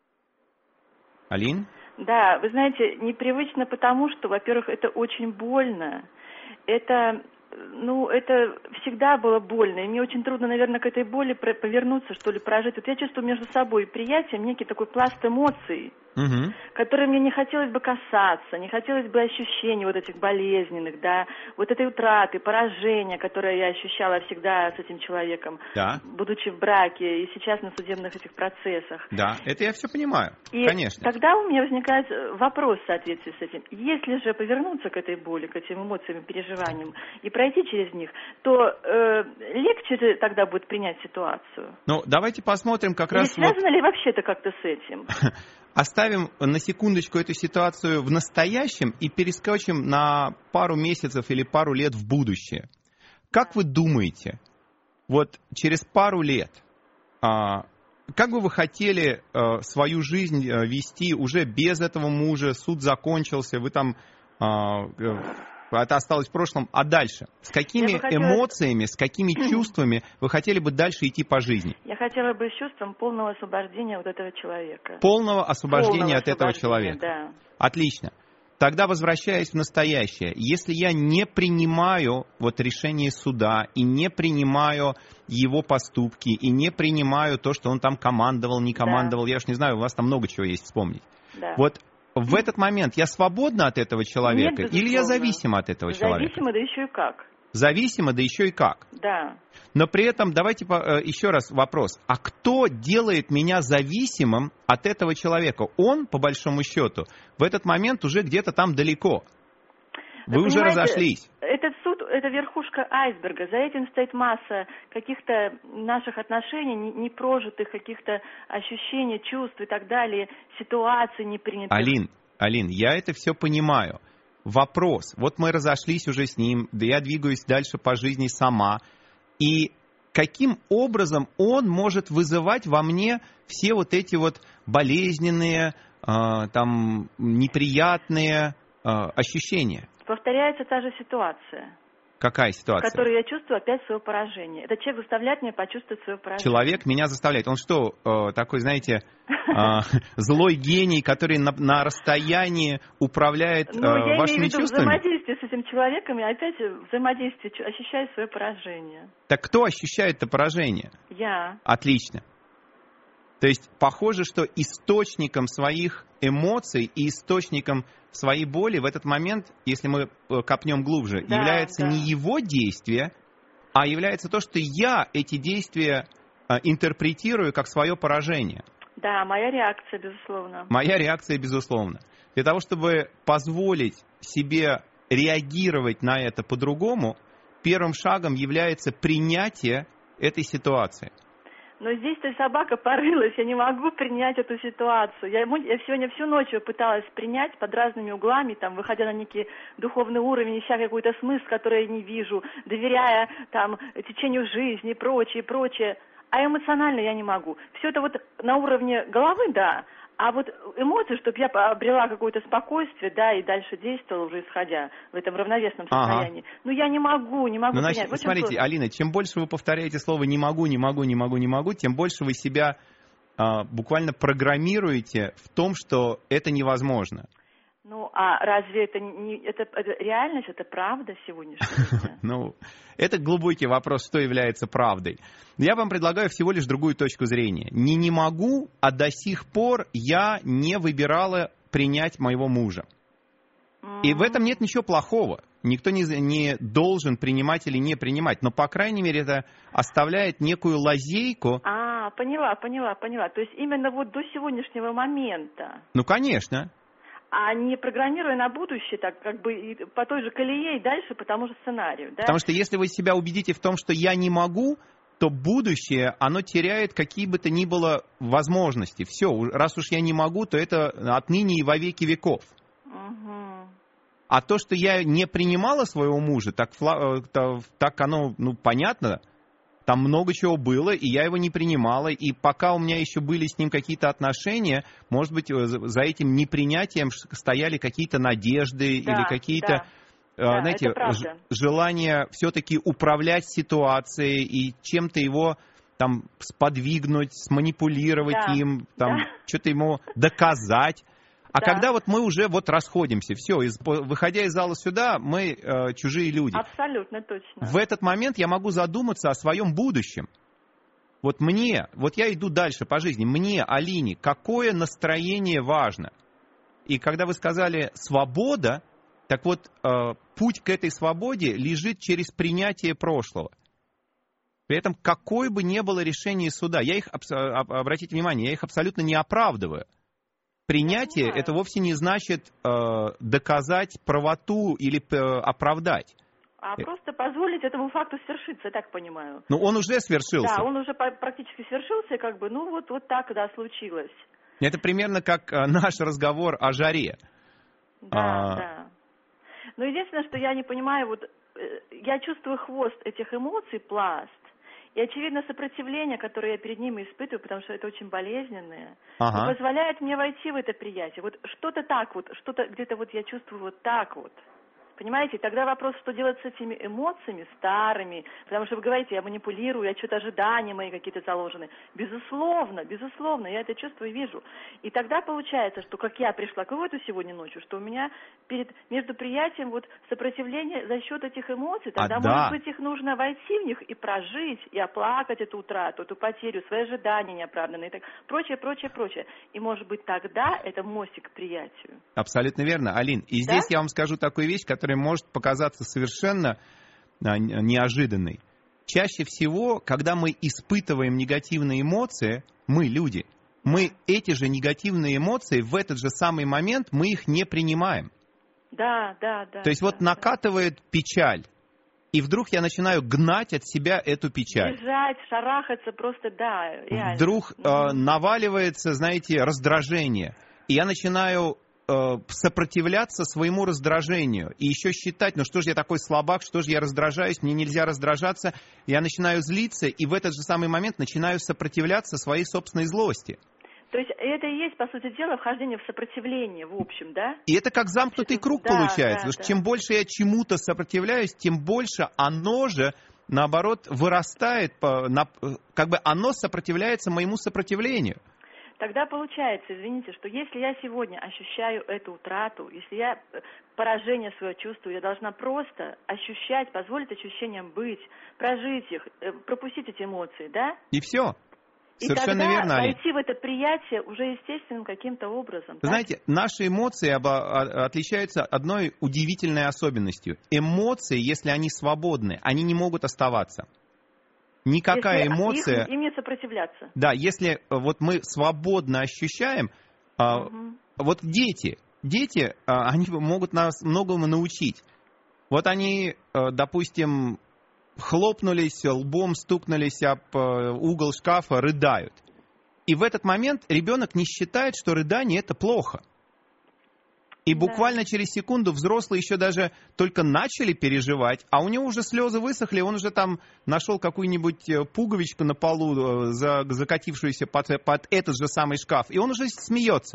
Алин? Да, вы знаете, непривычно потому, что, во-первых, это очень больно. Это всегда было больно, и мне очень трудно, наверное, к этой боли повернуться, что ли, прожить. Вот я чувствую между собой и приятием некий такой пласт эмоций, которые мне не хотелось бы касаться, не хотелось бы ощущений вот этих болезненных, да, вот этой утраты, поражения, которое я ощущала всегда с этим человеком, будучи в браке и сейчас на судебных этих процессах. Да, это я все понимаю, и конечно. Тогда у меня возникает вопрос в соответствии с этим. Если же повернуться к этой боли, к этим эмоциям, переживаниям и пройти через них, то легче же тогда будет принять ситуацию. Ну, давайте посмотрим как раз... Не связано ли вообще-то как-то с этим? Оставим на секундочку эту ситуацию в настоящем и перескочим на пару месяцев или пару лет в будущее. Как вы думаете, вот через пару лет, как бы вы хотели свою жизнь вести уже без этого мужа, суд закончился, вы там... Это осталось в прошлом. А дальше? С какими эмоциями, с какими чувствами вы хотели бы дальше идти по жизни? Я хотела бы с чувством полного освобождения от этого человека. Полного освобождения от этого человека. Да. Отлично. Тогда возвращаясь в настоящее, если я не принимаю вот решение суда и не принимаю его поступки, и не принимаю то, что он там командовал, не командовал, я уж не знаю, у вас там много чего есть вспомнить. Да. Вот в этот момент я свободна от этого человека? Нет, или я зависима от этого человека? Зависима, да еще и как. Зависимо, да еще и как. Да. Но при этом давайте еще раз вопрос. А кто делает меня зависимым от этого человека? Он, по большому счету, в этот момент уже где-то там далеко. Вы уже разошлись. Этот суд, это верхушка айсберга. За этим стоит масса каких-то наших отношений, непрожитых, каких-то ощущений, чувств и так далее, ситуаций непринятых. Алин, я это все понимаю. Вопрос. Вот мы разошлись уже с ним, да я двигаюсь дальше по жизни сама. И каким образом он может вызывать во мне все вот эти вот болезненные, там, неприятные ощущения? Повторяется та же ситуация. Какая ситуация? В которой я чувствую опять свое поражение. Этот человек заставляет меня почувствовать свое поражение. Человек меня заставляет. Он что, такой, знаете, злой гений, который на расстоянии управляет вашими чувствами? Я имею в виду взаимодействие с этим человеком, и опять взаимодействие, ощущаю свое поражение. Так кто ощущает это поражение? Я. Отлично. То есть похоже, что источником своих эмоций и источником своей боли в этот момент, если мы копнем глубже, является не его действие, а является то, что я эти действия интерпретирую как свое поражение. Да, моя реакция, безусловно. Моя реакция, безусловно. Для того, чтобы позволить себе реагировать на это по-другому, первым шагом является принятие этой ситуации. Но здесь-то собака порылась, я не могу принять эту ситуацию. Я сегодня всю ночь пыталась принять под разными углами, там, выходя на некий духовный уровень, ища какой-то смысл, который я не вижу, доверяя там, течению жизни и прочее, прочее. А эмоционально я не могу. Все это вот на уровне головы, да, а вот эмоции, чтобы я обрела какое-то спокойствие, да, и дальше действовала уже исходя в этом равновесном состоянии. Ну, я не могу принять. Ну, смотрите, Алина, чем больше вы повторяете слово «не могу», тем больше вы себя буквально программируете в том, что это невозможно. Ну, а разве это реальность, это правда сегодняшняя? Ну, это глубокий вопрос, что является правдой. Я вам предлагаю всего лишь другую точку зрения. Не могу, а до сих пор я не выбирала принять моего мужа. И в этом нет ничего плохого. Никто не должен принимать или не принимать. Но, по крайней мере, это оставляет некую лазейку. Поняла. То есть именно вот до сегодняшнего момента. Ну, конечно. А не программируя на будущее, так как бы по той же колее и дальше по тому же сценарию, да? Потому что если вы себя убедите в том, что я не могу, то будущее, оно теряет какие бы то ни было возможности. Все, раз уж я не могу, то это отныне и во веки веков. Угу. А то, что я не принимала своего мужа, так оно, понятно. Там много чего было, и я его не принимала. И пока у меня еще были с ним какие-то отношения, может быть, за этим непринятием стояли какие-то надежды или какие-то, знаете, желания все-таки управлять ситуацией и чем-то его там сподвигнуть, сманипулировать им, там что-то ему доказать. А когда вот мы уже вот расходимся, все, выходя из зала сюда, мы чужие люди. Абсолютно точно. В этот момент я могу задуматься о своем будущем. Вот я иду дальше по жизни, мне, Алине, какое настроение важно? И когда вы сказали «свобода», так вот, путь к этой свободе лежит через принятие прошлого. При этом какое бы ни было решение суда, обратите внимание, я их абсолютно не оправдываю. Принятие — это вовсе не значит доказать правоту или оправдать. А просто позволить этому факту свершиться, я так понимаю. Ну, он уже свершился. Да, он уже практически свершился, как бы, вот так, да, случилось. Это примерно как наш разговор о жаре. Да. Но единственное, что я не понимаю, я чувствую хвост этих эмоций, пласт. И, очевидно, сопротивление, которое я перед ними испытываю, потому что это очень болезненное, не позволяет мне войти в это приятие. Вот что-то так вот, что-то где-то вот я чувствую вот так вот. Понимаете? Тогда вопрос, что делать с этими эмоциями старыми, потому что вы говорите, я манипулирую, я что-то ожидания мои какие-то заложены. Безусловно, я это чувствую и вижу. И тогда получается, что как я пришла к выводу сегодня ночью, что у меня между приятием вот сопротивление за счет этих эмоций, тогда, может быть, их нужно войти в них и прожить, и оплакать эту утрату, эту потерю, свои ожидания неоправданные, и так прочее. И, может быть, тогда это мостик к приятию. Абсолютно верно, Алин. И здесь я вам скажу такую вещь, которая может показаться совершенно неожиданной. Чаще всего, когда мы испытываем негативные эмоции, мы, люди, мы эти же негативные эмоции в этот же самый момент, мы их не принимаем. Да. То есть вот накатывает печаль, и вдруг я начинаю гнать от себя эту печаль. Бежать, шарахаться просто, реально. Вдруг наваливается, знаете, раздражение, и я начинаю сопротивляться своему раздражению. И еще считать, что же я такой слабак, что же я раздражаюсь, мне нельзя раздражаться. Я начинаю злиться, и в этот же самый момент начинаю сопротивляться своей собственной злости. То есть это и есть, по сути дела, вхождение в сопротивление, в общем, да? И это как замкнутый круг получается. Потому что чем больше я чему-то сопротивляюсь, тем больше оно же, наоборот, вырастает, как бы оно сопротивляется моему сопротивлению. Тогда получается, извините, что если я сегодня ощущаю эту утрату, если я поражение свое чувствую, я должна просто ощущать, позволить ощущениям быть, прожить их, пропустить эти эмоции, да? И все. Совершенно и тогда верно, Алин. войти в это приятие уже естественным каким-то образом. Знаете, наши эмоции отличаются одной удивительной особенностью. Эмоции, если они свободны, они не могут оставаться. Никакая эмоция... Им не сопротивляться. Да, если вот мы свободно ощущаем... Вот дети, они могут нас многому научить. Вот они, допустим, хлопнулись, лбом стукнулись об угол шкафа, рыдают. И в этот момент ребенок не считает, что рыдание – это плохо. И буквально через секунду взрослые еще даже только начали переживать, а у него уже слезы высохли, он уже там нашел какую-нибудь пуговичку на полу, закатившуюся под этот же самый шкаф, и он уже смеется.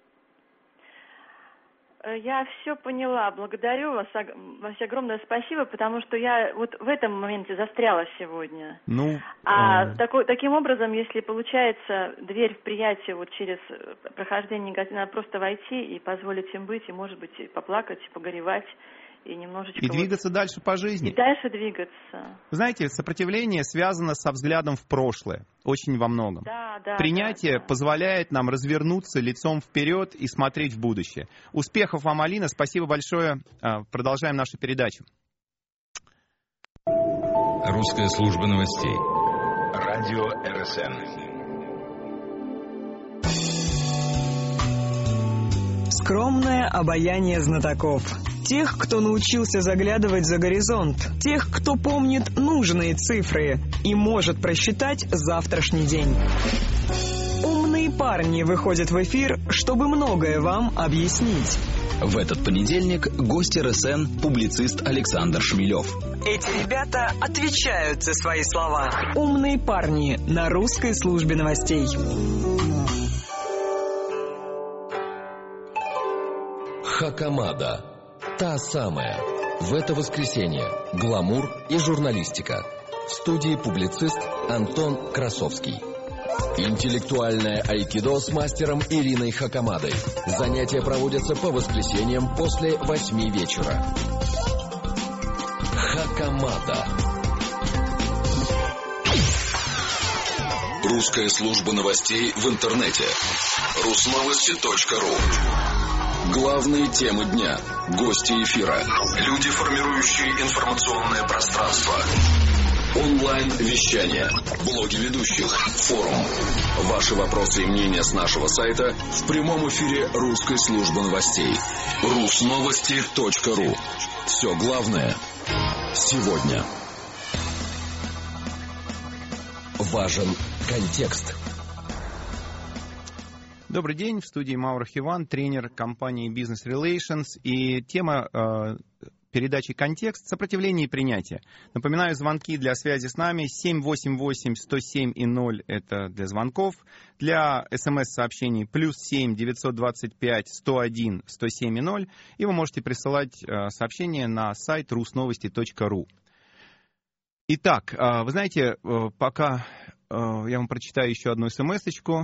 Я все поняла. Благодарю вас. Вообще огромное спасибо, потому что я вот в этом моменте застряла сегодня. Таким образом, если получается дверь в приятие вот через прохождение негатива, надо просто войти и позволить им быть, и, может быть, и поплакать, и погоревать, и немножечко... И двигаться дальше по жизни. И дальше двигаться. Знаете, сопротивление связано со взглядом в прошлое. Очень во многом. Принятие позволяет нам развернуться лицом вперед и смотреть в будущее. Успехов вам, Алина. Спасибо большое. Продолжаем нашу передачу. Русская служба новостей. Радио РСН. Скромное обаяние знатоков. Тех, кто научился заглядывать за горизонт. Тех, кто помнит нужные цифры и может просчитать завтрашний день. Умные парни выходят в эфир, чтобы многое вам объяснить. В этот понедельник гость РСН, публицист Александр Шмелев. Эти ребята отвечают за свои слова. Умные парни на русской службе новостей. Хакамада. Та самая. В это воскресенье. Гламур и журналистика. В студии публицист Антон Красовский. Интеллектуальное айкидо с мастером Ириной Хакамадой. Занятия проводятся по воскресеньям после 8 вечера. Хакамада. Русская служба новостей в интернете. Русновости.ру. Главные темы дня. Гости эфира. Люди, формирующие информационное пространство. Онлайн-вещание. Блоги ведущих. Форум. Ваши вопросы и мнения с нашего сайта в прямом эфире русской службы новостей. Русновости.ру. Все главное сегодня. Важен контекст. Добрый день, в студии Маур Хиван, тренер компании Business Relations. И тема передачи «Контекст. Сопротивление и принятие». Напоминаю, звонки для связи с нами 788-107-0 – это для звонков. Для СМС-сообщений +7 925 101 107-0. И вы можете присылать сообщения на сайт rusnovosti.ru. Итак, вы знаете, пока я вам прочитаю еще одну СМС-очку.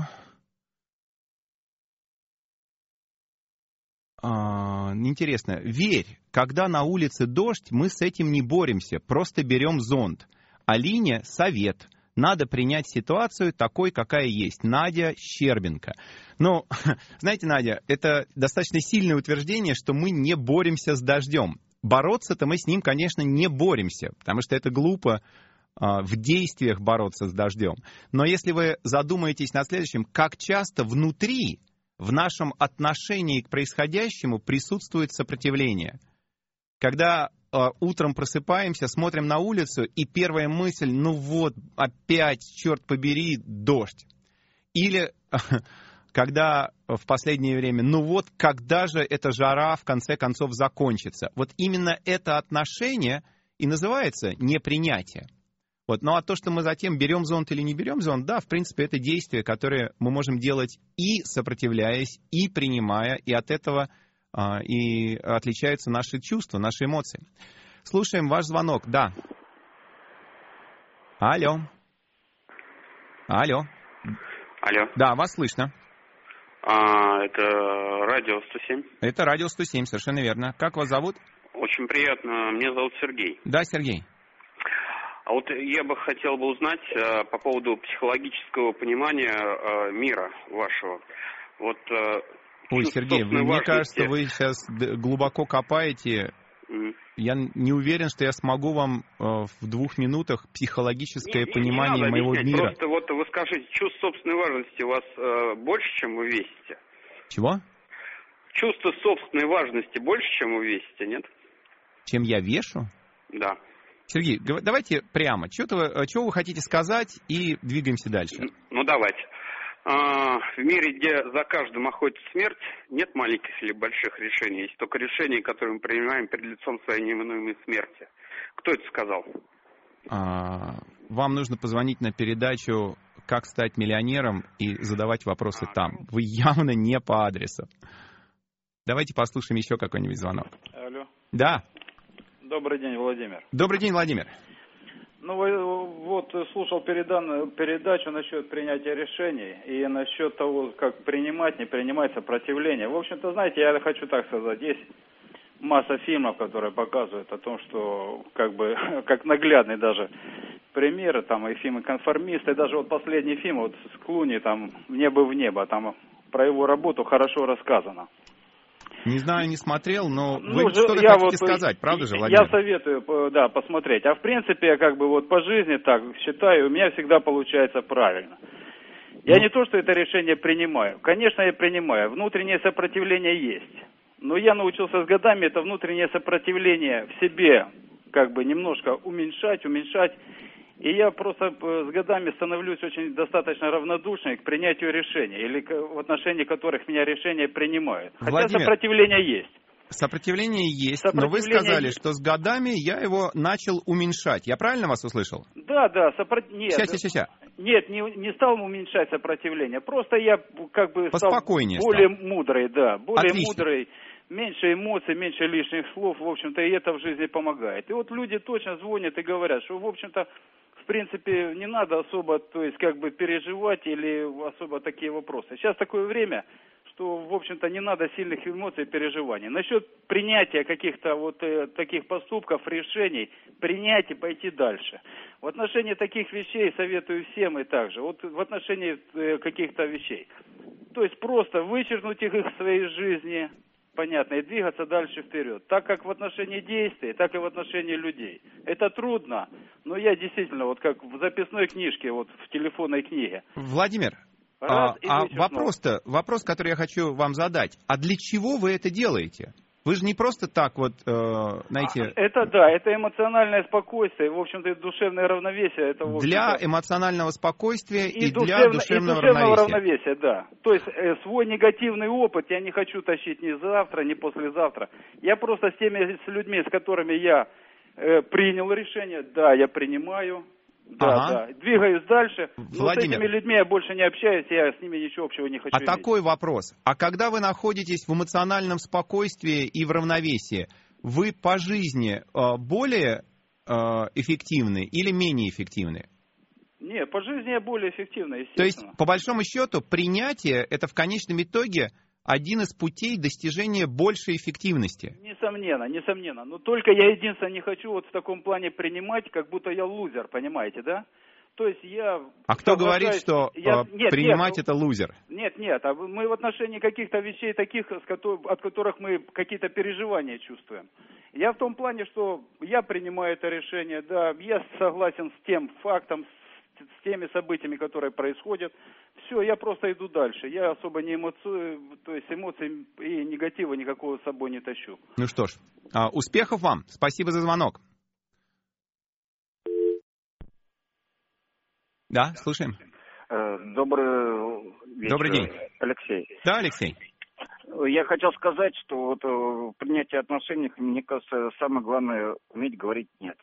Интересно. Верь, когда на улице дождь, мы с этим не боремся, просто берем зонт. Алине совет. Надо принять ситуацию такой, какая есть. Надя Щербенко. Ну, знаете, Надя, это достаточно сильное утверждение, что мы не боремся с дождем. Бороться-то мы с ним, конечно, не боремся, потому что это глупо в действиях бороться с дождем. Но если вы задумаетесь над следующим, как часто внутри, в нашем отношении к происходящему присутствует сопротивление. Когда утром просыпаемся, смотрим на улицу, и первая мысль, ну вот, опять, черт побери, дождь. Или когда в последнее время, ну вот, когда же эта жара в конце концов закончится. Вот именно это отношение и называется непринятие. Вот. Ну а то, что мы затем берем зонт или не берем зонт, да, в принципе, это действия, которые мы можем делать и сопротивляясь, и принимая, и от этого и отличаются наши чувства, наши эмоции. Слушаем ваш звонок, да. Алло. Алло. Алло. Да, вас слышно. Это радио 107? Это радио 107, совершенно верно. Как вас зовут? Очень приятно. Меня зовут Сергей. Да, Сергей. А вот я бы хотел бы узнать по поводу психологического понимания мира вашего. Вот, ой, Сергей, мне кажется, вы сейчас глубоко копаете. Я не уверен, что я смогу вам в 2 минутах психологическое понимание моего мира. Просто вот вы скажите, чувство собственной важности у вас больше, чем вы весите? Чего? Чувство собственной важности больше, чем вы весите, нет? Чем я вешу? Да. Сергей, давайте прямо. Чего вы хотите сказать, и двигаемся дальше. Ну, давайте. В мире, где за каждым охотится смерть, нет маленьких или больших решений. Есть только решения, которые мы принимаем перед лицом своей неминуемой смерти. Кто это сказал? Вам нужно позвонить на передачу «Как стать миллионером» и задавать вопросы там. Вы явно не по адресу. Давайте послушаем еще какой-нибудь звонок. Алло. Да. Добрый день, Владимир. Добрый день, Владимир. Ну, вот слушал передачу насчет принятия решений и насчет того, как принимать, не принимать сопротивление. В общем-то, знаете, я хочу так сказать, есть масса фильмов, которые показывают о том, что как наглядный даже пример, там и фильмы «Конформисты», и даже вот последний фильм вот с Клуни, там «Небо в небо», там про его работу хорошо рассказано. Не знаю, не смотрел, но вы что-то хотите сказать, правда же, Владимир? Я советую, да, посмотреть. А в принципе, я по жизни так считаю, у меня всегда получается правильно. Я не то, что это решение принимаю. Конечно, я принимаю. Внутреннее сопротивление есть. Но я научился с годами это внутреннее сопротивление в себе немножко уменьшать. И я просто с годами становлюсь очень достаточно равнодушным к принятию решений, или в отношении которых меня решения принимают. Хотя Владимир, сопротивление есть. Сопротивление есть, но вы сказали, что с годами я его начал уменьшать. Я правильно вас услышал? Да. Нет, Сейчас. Нет, не стал уменьшать сопротивление. Просто я стал более мудрый, да. Мудрый. Меньше эмоций, меньше лишних слов, в общем-то, и это в жизни помогает. И вот люди точно звонят и говорят, что, в общем-то, в принципе, не надо особо, переживать или особо такие вопросы. Сейчас такое время, что, в общем-то, не надо сильных эмоций и переживаний. Насчет принятия каких-то таких поступков, решений, принять и пойти дальше. В отношении таких вещей советую всем и также. Вот в отношении каких-то вещей. То есть просто вычеркнуть их из своей жизни, понятно, и двигаться дальше вперед. Так как в отношении действий, так и в отношении людей. Это трудно, но я действительно, как в записной книжке, в телефонной книге. Владимир, вопрос, который я хочу вам задать. А для чего вы это делаете? Вы же не просто так вот, знаете... Это да, это эмоциональное спокойствие, в общем-то, душевное равновесие. Это, для эмоционального спокойствия и для душевного равновесия. Да. То есть свой негативный опыт я не хочу тащить ни завтра, ни послезавтра. Я просто с людьми, с которыми я принял решение, да, я принимаю. Да. Двигаюсь дальше. Но с этими людьми я больше не общаюсь, я с ними ничего общего не хочу иметь. Такой вопрос. А когда вы находитесь в эмоциональном спокойствии и в равновесии, вы по жизни более эффективны или менее эффективны? Не, по жизни я более эффективный, естественно. То есть, по большому счету, принятие — это в конечном итоге один из путей достижения большей эффективности. Несомненно. Но только я единственное не хочу вот в таком плане принимать, как будто я лузер, понимаете, да? То есть я... А кто говорит, что принимать это лузер? Нет. Мы в отношении каких-то вещей таких, от которых мы какие-то переживания чувствуем. Я в том плане, что я принимаю это решение, да, я согласен с тем фактом, с теми событиями, которые происходят. Все, я просто иду дальше. Я особо не то есть эмоций и негатива никакого с собой не тащу. Ну что ж, успехов вам. Спасибо за звонок. Да, слушаем. Добрый вечер. Добрый день. Алексей. Да, Алексей. Я хотел сказать, что вот в принятии отношений, мне кажется, самое главное уметь говорить «нет».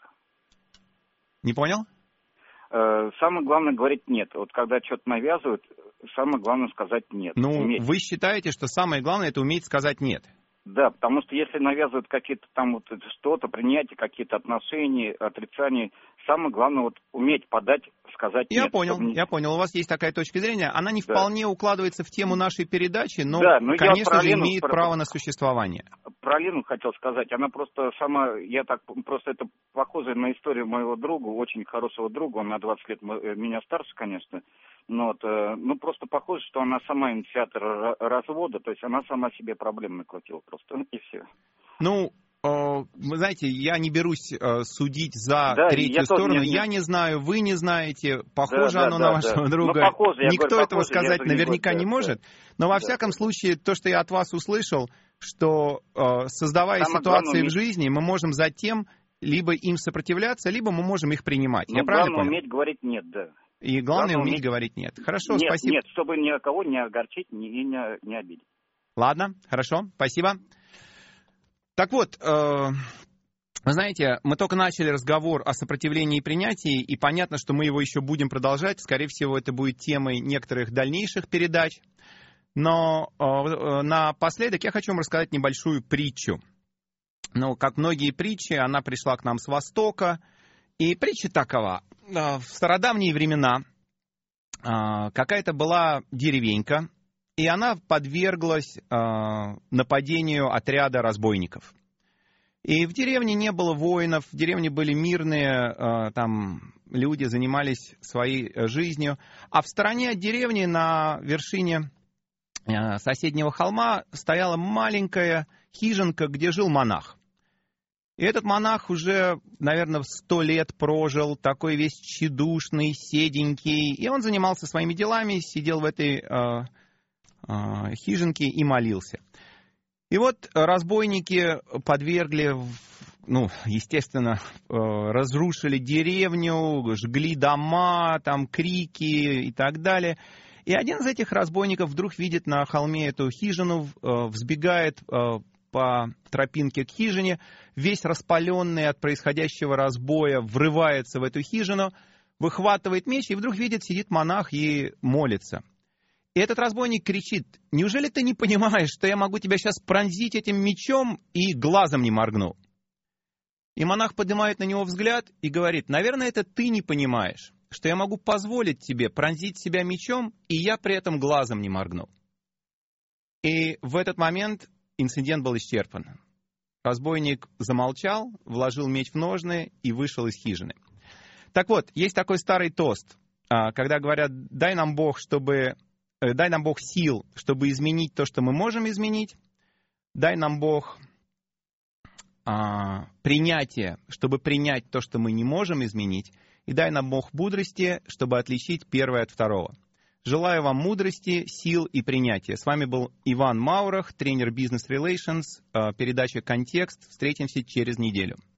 Не понял? Самое главное говорить «нет». Вот когда что-то навязывают, самое главное сказать «нет». Уметь. Вы считаете, что самое главное — это уметь сказать «нет»? Да, потому что если навязывают какие-то там вот что-то, принятие, какие-то отношения, отрицания, самое главное вот уметь подать, сказать «нет». Я понял. У вас есть такая точка зрения. Она не вполне укладывается в тему нашей передачи, но конечно же, имеет право на существование. Про Лену хотел сказать. Она просто сама, это похоже на историю моего друга, очень хорошего друга. Он на 20 лет меня старше, конечно. Но просто похоже, что она сама инициатор развода, то есть она сама себе проблем накрутила просто, и все. Вы знаете, я не берусь судить за третью сторону. Я не знаю, вы не знаете, похоже оно на вашего друга. Никто этого сказать наверняка не может. Но во всяком случае, то, что я от вас услышал, что создавая ситуации в жизни, мы можем затем либо им сопротивляться, либо мы можем их принимать. Я правильно понял? Уметь говорить «нет», да. И главное уметь говорить «нет». Хорошо, спасибо. Нет, чтобы никого не огорчить и не обидеть. Ладно, хорошо, спасибо. Так вот, вы знаете, мы только начали разговор о сопротивлении и принятии, и понятно, что мы его еще будем продолжать. Скорее всего, это будет темой некоторых дальнейших передач. Но напоследок я хочу вам рассказать небольшую притчу. Как многие притчи, она пришла к нам с Востока. И притча такова. В стародавние времена какая-то была деревенька, и она подверглась нападению отряда разбойников. И в деревне не было воинов, в деревне были мирные, там люди занимались своей жизнью. А в стороне от деревни, на вершине соседнего холма, стояла маленькая хижинка, где жил монах. И этот монах уже, наверное, 100 лет прожил, такой весь тщедушный, седенький. И он занимался своими делами, сидел в этой хижинке и молился. И вот разбойники подвергли, естественно, разрушили деревню, жгли дома, там крики и так далее. И один из этих разбойников вдруг видит на холме эту хижину, взбегает по тропинке к хижине, весь распаленный от происходящего разбоя, врывается в эту хижину, выхватывает меч и вдруг видит, сидит монах и молится. И этот разбойник кричит: «Неужели ты не понимаешь, что я могу тебя сейчас пронзить этим мечом и глазом не моргну?» И монах поднимает на него взгляд и говорит: «Наверное, это ты не понимаешь, что я могу позволить тебе пронзить себя мечом, и я при этом глазом не моргну». И в этот момент инцидент был исчерпан. Разбойник замолчал, вложил меч в ножны и вышел из хижины. Так вот, есть такой старый тост, когда говорят: дай нам Бог сил, чтобы изменить то, что мы можем изменить. Дай нам Бог принятие, чтобы принять то, что мы не можем изменить. И дай нам Бог мудрости, чтобы отличить первое от второго. Желаю вам мудрости, сил и принятия. С вами был Иван Маурах, тренер Business Relations, передача «Контекст». Встретимся через неделю.